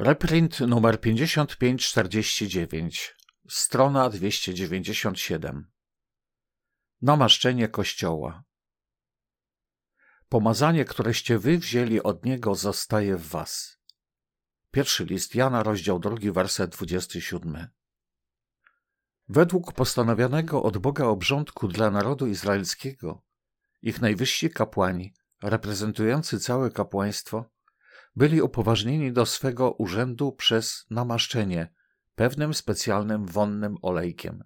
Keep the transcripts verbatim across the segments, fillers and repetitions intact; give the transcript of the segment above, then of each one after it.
Reprint numer pięćdziesiąt pięć czterdzieści dziewięć, strona dwieście dziewięćdziesiąt siedem. Namaszczenie Kościoła. Pomazanie, któreście wy wzięli od Niego, zostaje w was. Pierwszy list Jana, rozdział drugi, werset dwudziesty siódmy. Według postanowionego od Boga obrządku dla narodu izraelskiego, ich najwyżsi kapłani, reprezentujący całe kapłaństwo, byli upoważnieni do swego urzędu przez namaszczenie pewnym specjalnym wonnym olejkiem.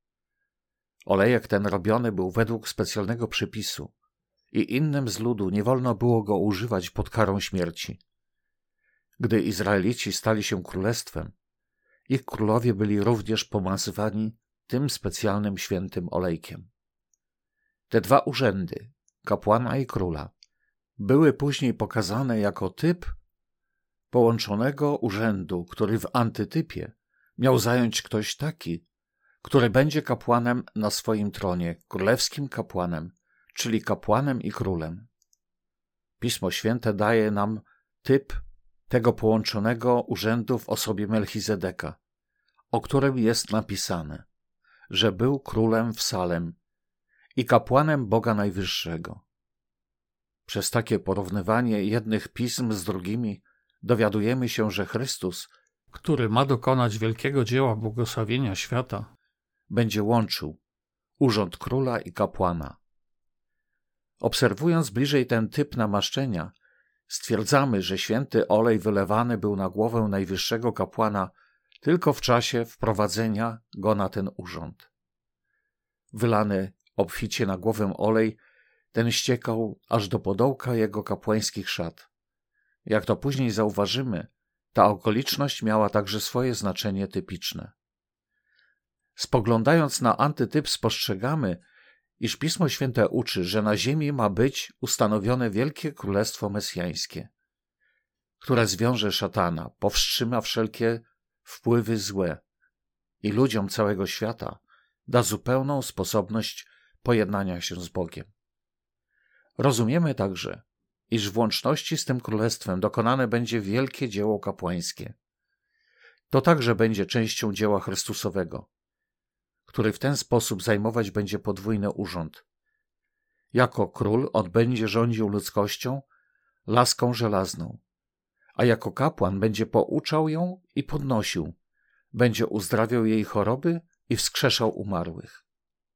Olejek ten robiony był według specjalnego przepisu i innym z ludu nie wolno było go używać pod karą śmierci. Gdy Izraelici stali się królestwem, ich królowie byli również pomazywani tym specjalnym świętym olejkiem. Te dwa urzędy, kapłana i króla, były później pokazane jako typ połączonego urzędu, który w antytypie miał zająć ktoś taki, który będzie kapłanem na swoim tronie, królewskim kapłanem, czyli kapłanem i królem. Pismo Święte daje nam typ tego połączonego urzędu w osobie Melchizedeka, o którym jest napisane, że był królem w Salem i kapłanem Boga Najwyższego. Przez takie porównywanie jednych pism z drugimi dowiadujemy się, że Chrystus, który ma dokonać wielkiego dzieła błogosławienia świata, będzie łączył urząd króla i kapłana. Obserwując bliżej ten typ namaszczenia, stwierdzamy, że święty olej wylewany był na głowę najwyższego kapłana tylko w czasie wprowadzenia go na ten urząd. Wylany obficie na głowę olej ten ściekał aż do podołka jego kapłańskich szat. Jak to później zauważymy, ta okoliczność miała także swoje znaczenie typiczne. Spoglądając na antytyp, spostrzegamy, iż Pismo Święte uczy, że na ziemi ma być ustanowione wielkie królestwo mesjańskie, które zwiąże szatana, powstrzyma wszelkie wpływy złe i ludziom całego świata da zupełną sposobność pojednania się z Bogiem. Rozumiemy także, iż w łączności z tym królestwem dokonane będzie wielkie dzieło kapłańskie. To także będzie częścią dzieła Chrystusowego, który w ten sposób zajmować będzie podwójny urząd. Jako król on będzie rządził ludzkością laską żelazną, a jako kapłan będzie pouczał ją i podnosił, będzie uzdrawiał jej choroby i wskrzeszał umarłych.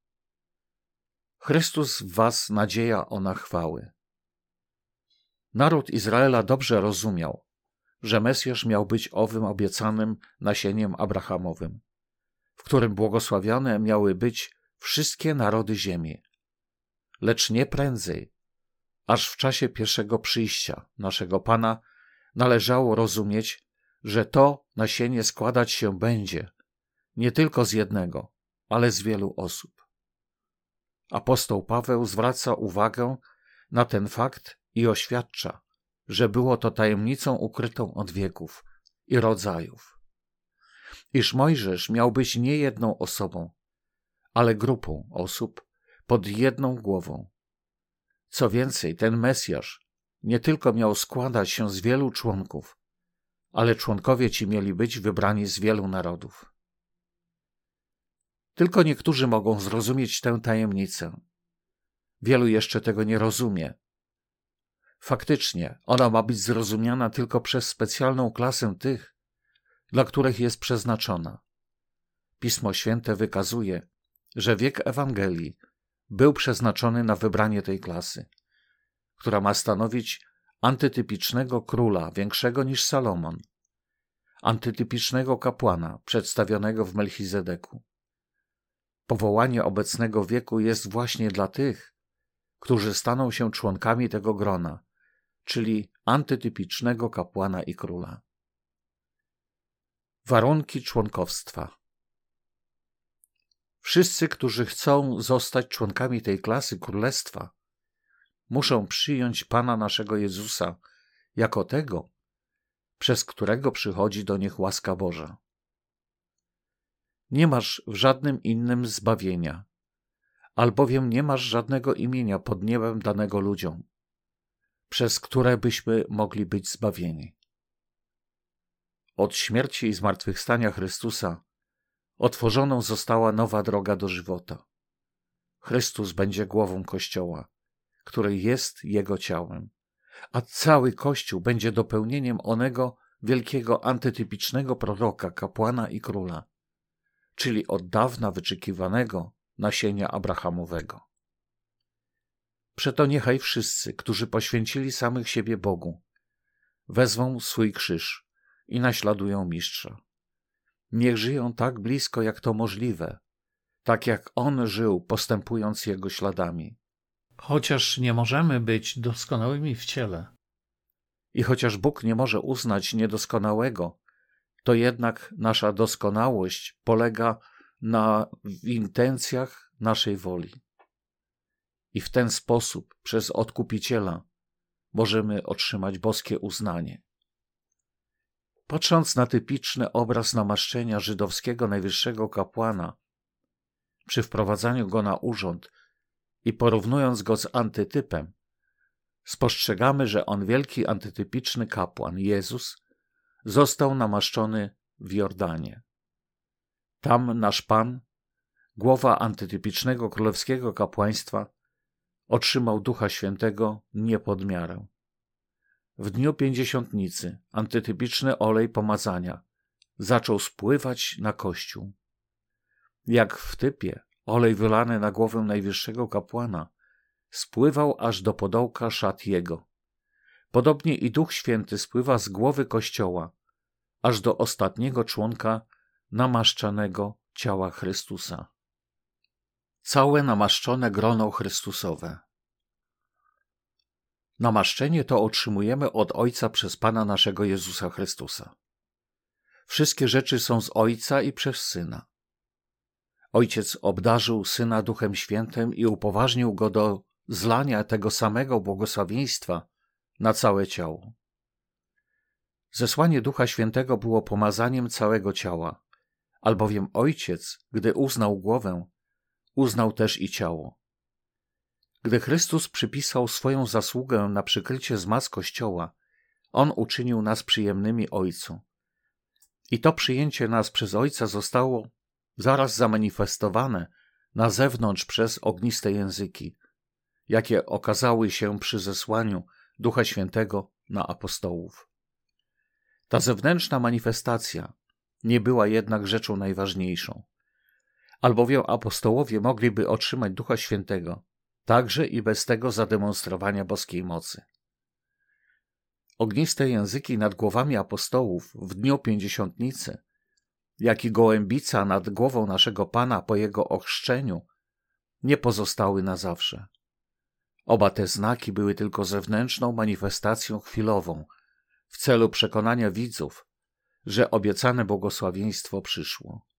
Chrystus w was nadzieja ona chwały. Naród Izraela dobrze rozumiał, że Mesjasz miał być owym obiecanym nasieniem Abrahamowym, w którym błogosławione miały być wszystkie narody ziemi, lecz nie prędzej, aż w czasie pierwszego przyjścia naszego Pana należało rozumieć, że to nasienie składać się będzie nie tylko z jednego, ale z wielu osób. Apostoł Paweł zwraca uwagę na ten fakt i oświadcza, że było to tajemnicą ukrytą od wieków i rodzajów, iż Mojżesz miał być nie jedną osobą, ale grupą osób pod jedną głową. Co więcej, ten Mesjasz nie tylko miał składać się z wielu członków, ale członkowie ci mieli być wybrani z wielu narodów. Tylko niektórzy mogą zrozumieć tę tajemnicę. Wielu jeszcze tego nie rozumie. Faktycznie, ona ma być zrozumiana tylko przez specjalną klasę tych, dla których jest przeznaczona. Pismo Święte wykazuje, że wiek Ewangelii był przeznaczony na wybranie tej klasy, która ma stanowić antytypicznego króla, większego niż Salomon, antytypicznego kapłana, przedstawionego w Melchizedeku. Powołanie obecnego wieku jest właśnie dla tych, którzy staną się członkami tego grona, czyli antytypicznego kapłana i króla. Warunki członkowstwa. Wszyscy, którzy chcą zostać członkami tej klasy królestwa, muszą przyjąć Pana naszego Jezusa jako tego, przez którego przychodzi do nich łaska Boża. Nie masz w żadnym innym zbawienia, albowiem nie masz żadnego imienia pod niebem danego ludziom, przez które byśmy mogli być zbawieni. od śmierci i zmartwychwstania Chrystusa otworzoną została nowa droga do żywota. Chrystus będzie głową Kościoła, który jest Jego ciałem, a cały Kościół będzie dopełnieniem onego wielkiego antytypicznego proroka, kapłana i króla, czyli od dawna wyczekiwanego nasienia Abrahamowego. Przeto niechaj wszyscy, którzy poświęcili samych siebie Bogu, wezmą swój krzyż i naśladują Mistrza. Niech żyją tak blisko, jak to możliwe, tak jak On żył, postępując Jego śladami. Chociaż nie możemy być doskonałymi w ciele i chociaż Bóg nie może uznać niedoskonałego, to jednak nasza doskonałość polega na w intencjach naszej woli. I w ten sposób, przez Odkupiciela, możemy otrzymać boskie uznanie. Patrząc na typiczny obraz namaszczenia żydowskiego najwyższego kapłana, przy wprowadzaniu go na urząd i porównując go z antytypem, spostrzegamy, że on, wielki antytypiczny kapłan, Jezus, został namaszczony w Jordanie. Tam nasz Pan, głowa antytypicznego królewskiego kapłaństwa, otrzymał Ducha Świętego nie pod miarę. W dniu Pięćdziesiątnicy antytypiczny olej pomazania zaczął spływać na Kościół. Jak w typie, olej wylany na głowę najwyższego kapłana spływał aż do podołka szat jego. Podobnie i Duch Święty spływa z głowy Kościoła aż do ostatniego członka namaszczanego ciała Chrystusa. Całe namaszczone grono Chrystusowe. Namaszczenie to otrzymujemy od Ojca przez Pana naszego Jezusa Chrystusa. Wszystkie rzeczy są z Ojca i przez Syna. Ojciec obdarzył Syna Duchem Świętym i upoważnił Go do zlania tego samego błogosławieństwa na całe ciało. Zesłanie Ducha Świętego było pomazaniem całego ciała, albowiem Ojciec, gdy uznał głowę, uznał też i ciało. Gdy Chrystus przypisał swoją zasługę na przykrycie zmaz Kościoła, On uczynił nas przyjemnymi Ojcu. I to przyjęcie nas przez Ojca zostało zaraz zamanifestowane na zewnątrz przez ogniste języki, jakie okazały się przy zesłaniu Ducha Świętego na apostołów. Ta zewnętrzna manifestacja nie była jednak rzeczą najważniejszą, albowiem apostołowie mogliby otrzymać Ducha Świętego także i bez tego zademonstrowania boskiej mocy. Ogniste języki nad głowami apostołów w dniu Pięćdziesiątnicy, jak i gołębica nad głową naszego Pana po Jego ochrzczeniu, nie pozostały na zawsze. Oba te znaki były tylko zewnętrzną manifestacją chwilową, w celu przekonania widzów, że obiecane błogosławieństwo przyszło.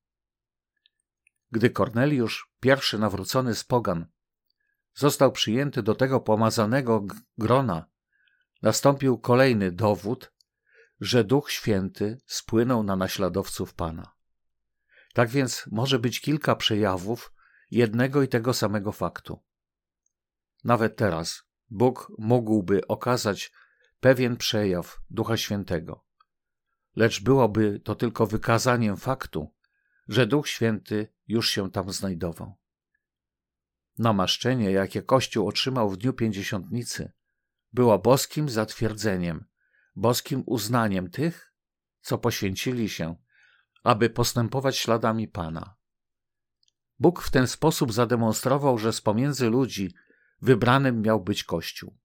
Gdy Korneliusz, pierwszy nawrócony z pogan, został przyjęty do tego pomazanego grona, nastąpił kolejny dowód, że Duch Święty spłynął na naśladowców Pana. Tak więc może być kilka przejawów jednego i tego samego faktu. Nawet teraz Bóg mógłby okazać pewien przejaw Ducha Świętego, lecz byłoby to tylko wykazaniem faktu, że Duch Święty już się tam znajdował. Namaszczenie, jakie Kościół otrzymał w dniu Pięćdziesiątnicy, było boskim zatwierdzeniem, boskim uznaniem tych, co poświęcili się, aby postępować śladami Pana. Bóg w ten sposób zademonstrował, że z pomiędzy ludzi wybranym miał być Kościół.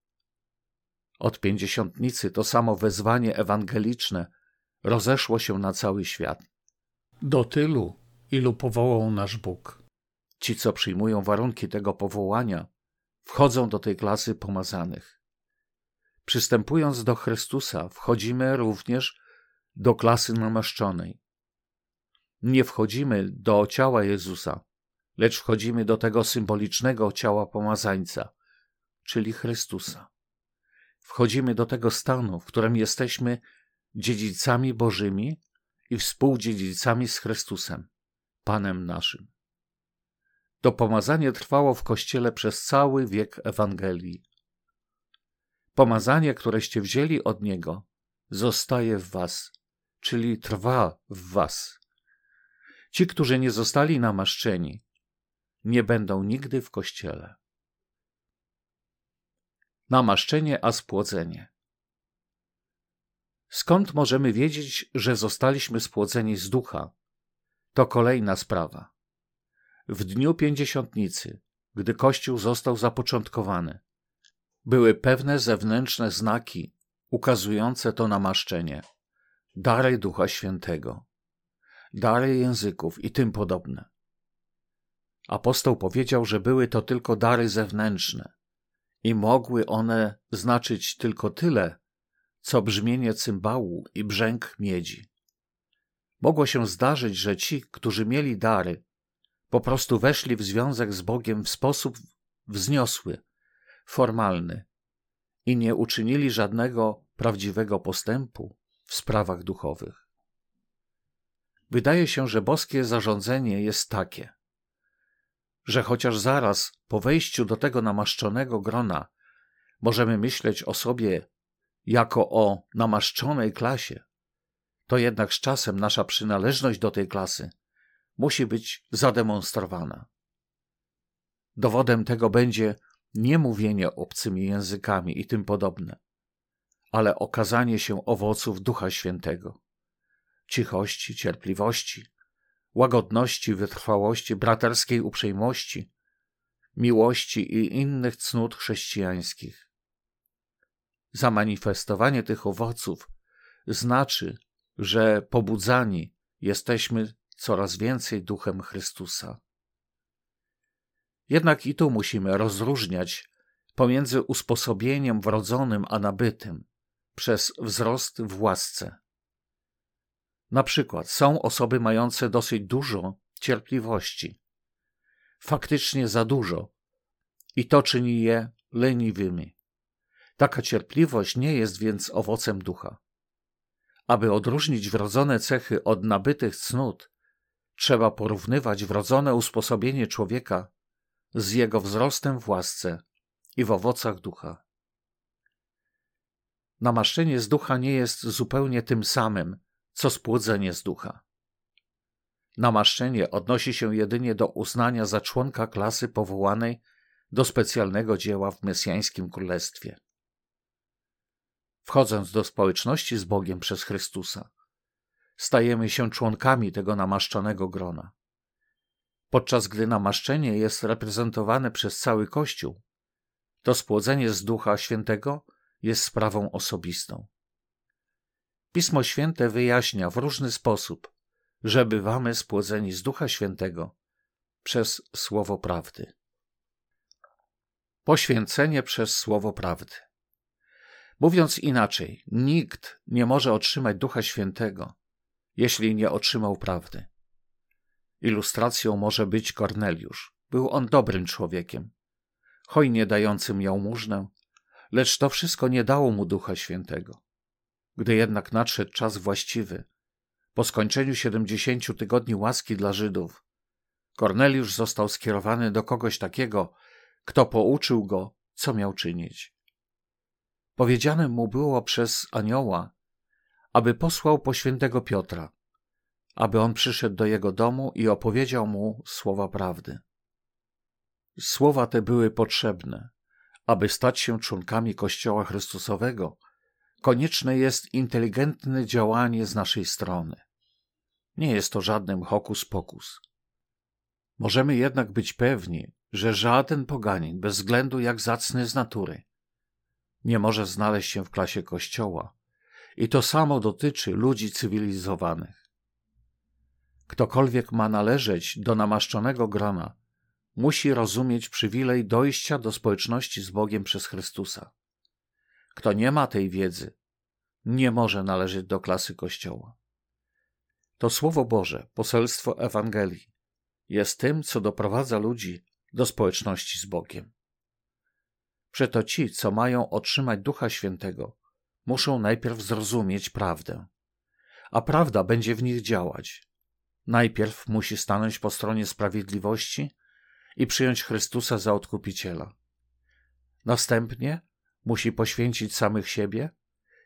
Od Pięćdziesiątnicy to samo wezwanie ewangeliczne rozeszło się na cały świat. Do tylu, ilu powołał nasz Bóg. Ci, co przyjmują warunki tego powołania, wchodzą do tej klasy pomazanych. Przystępując do Chrystusa, wchodzimy również do klasy namaszczonej. Nie wchodzimy do ciała Jezusa, lecz wchodzimy do tego symbolicznego ciała pomazańca, czyli Chrystusa. Wchodzimy do tego stanu, w którym jesteśmy dziedzicami Bożymi i współdziedzicami z Chrystusem, Panem naszym. To pomazanie trwało w Kościele przez cały wiek Ewangelii. Pomazanie, któreście wzięli od Niego, zostaje w was, czyli trwa w was. Ci, którzy nie zostali namaszczeni, nie będą nigdy w Kościele. Namaszczenie a spłodzenie. Skąd możemy wiedzieć, że zostaliśmy spłodzeni z ducha? To kolejna sprawa. W dniu pięćdziesiątnicy, gdy Kościół został zapoczątkowany, były pewne zewnętrzne znaki ukazujące to namaszczenie, dary Ducha Świętego, dary języków i tym podobne. Apostoł powiedział, że były to tylko dary zewnętrzne i mogły one znaczyć tylko tyle, co brzmienie cymbału i brzęk miedzi. Mogło się zdarzyć, że ci, którzy mieli dary, po prostu weszli w związek z Bogiem w sposób wzniosły, formalny i nie uczynili żadnego prawdziwego postępu w sprawach duchowych. Wydaje się, że boskie zarządzenie jest takie, że chociaż zaraz po wejściu do tego namaszczonego grona możemy myśleć o sobie jako o namaszczonej klasie, to jednak z czasem nasza przynależność do tej klasy musi być zademonstrowana. Dowodem tego będzie nie mówienie obcymi językami i tym podobne, ale okazanie się owoców Ducha Świętego, cichości, cierpliwości, łagodności, wytrwałości, braterskiej uprzejmości, miłości i innych cnót chrześcijańskich. Zamanifestowanie tych owoców znaczy, że pobudzani jesteśmy coraz więcej Duchem Chrystusa. Jednak i tu musimy rozróżniać pomiędzy usposobieniem wrodzonym a nabytym przez wzrost w łasce. Na przykład są osoby mające dosyć dużo cierpliwości, faktycznie za dużo, i to czyni je leniwymi. Taka cierpliwość nie jest więc owocem ducha. Aby odróżnić wrodzone cechy od nabytych cnót, trzeba porównywać wrodzone usposobienie człowieka z jego wzrostem w łasce i w owocach ducha. Namaszczenie z ducha nie jest zupełnie tym samym, co spłodzenie z ducha. Namaszczenie odnosi się jedynie do uznania za członka klasy powołanej do specjalnego dzieła w mesjańskim królestwie. Wchodząc do społeczności z Bogiem przez Chrystusa, stajemy się członkami tego namaszczonego grona. Podczas gdy namaszczenie jest reprezentowane przez cały Kościół, to spłodzenie z Ducha Świętego jest sprawą osobistą. Pismo Święte wyjaśnia w różny sposób, że bywamy spłodzeni z Ducha Świętego przez Słowo Prawdy. Poświęcenie przez Słowo Prawdy. Mówiąc inaczej, nikt nie może otrzymać Ducha Świętego, jeśli nie otrzymał prawdy. Ilustracją może być Korneliusz. Był on dobrym człowiekiem, hojnie dającym jałmużnę, lecz to wszystko nie dało mu Ducha Świętego. Gdy jednak nadszedł czas właściwy, po skończeniu siedemdziesięciu tygodni łaski dla Żydów, Korneliusz został skierowany do kogoś takiego, kto pouczył go, co miał czynić. Powiedziane mu było przez anioła, aby posłał po świętego Piotra, aby on przyszedł do jego domu i opowiedział mu słowa prawdy. Słowa te były potrzebne. Aby stać się członkami Kościoła Chrystusowego, konieczne jest inteligentne działanie z naszej strony. Nie jest to żadnym hokus pokus. Możemy jednak być pewni, że żaden poganin, bez względu jak zacny z natury, nie może znaleźć się w klasie Kościoła i to samo dotyczy ludzi cywilizowanych. Ktokolwiek ma należeć do namaszczonego grona, musi rozumieć przywilej dojścia do społeczności z Bogiem przez Chrystusa. Kto nie ma tej wiedzy, nie może należeć do klasy Kościoła. To Słowo Boże, poselstwo Ewangelii, jest tym, co doprowadza ludzi do społeczności z Bogiem. Przeto ci, co mają otrzymać Ducha Świętego, muszą najpierw zrozumieć prawdę, a prawda będzie w nich działać. Najpierw musi stanąć po stronie sprawiedliwości i przyjąć Chrystusa za Odkupiciela. Następnie musi poświęcić samych siebie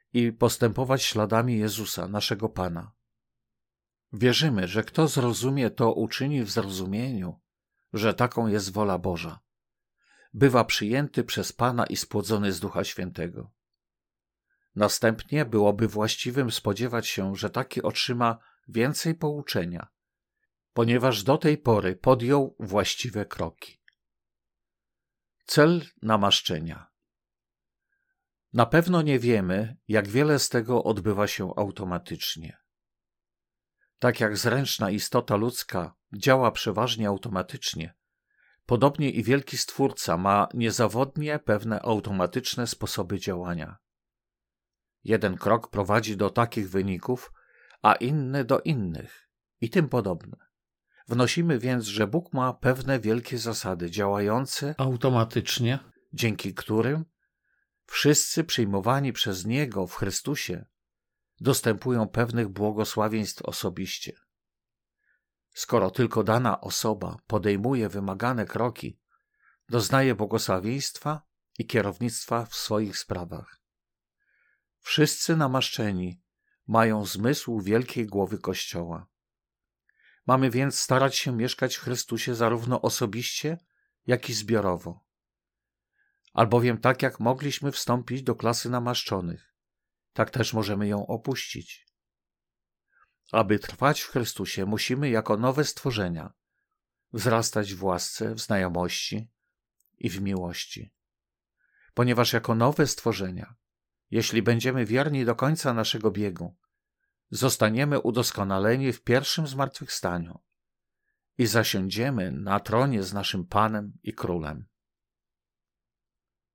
i postępować śladami Jezusa, naszego Pana. Wierzymy, że kto zrozumie, to uczyni w zrozumieniu, że taką jest wola Boża. Bywa przyjęty przez Pana i spłodzony z Ducha Świętego. Następnie byłoby właściwym spodziewać się, że taki otrzyma więcej pouczenia, ponieważ do tej pory podjął właściwe kroki. Cel namaszczenia. Na pewno nie wiemy, jak wiele z tego odbywa się automatycznie. Tak jak zręczna istota ludzka działa przeważnie automatycznie, podobnie i wielki Stwórca ma niezawodnie pewne automatyczne sposoby działania. Jeden krok prowadzi do takich wyników, a inny do innych i tym podobne. Wnosimy więc, że Bóg ma pewne wielkie zasady działające automatycznie, dzięki którym wszyscy przyjmowani przez Niego w Chrystusie dostępują pewnych błogosławieństw osobiście. Skoro tylko dana osoba podejmuje wymagane kroki, doznaje błogosławieństwa i kierownictwa w swoich sprawach. Wszyscy namaszczeni mają zmysł wielkiej głowy Kościoła. Mamy więc starać się mieszkać w Chrystusie zarówno osobiście, jak i zbiorowo. Albowiem tak jak mogliśmy wstąpić do klasy namaszczonych, tak też możemy ją opuścić. Aby trwać w Chrystusie, musimy jako nowe stworzenia wzrastać w łasce, w znajomości i w miłości. Ponieważ jako nowe stworzenia, jeśli będziemy wierni do końca naszego biegu, zostaniemy udoskonaleni w pierwszym zmartwychwstaniu i zasiądziemy na tronie z naszym Panem i Królem.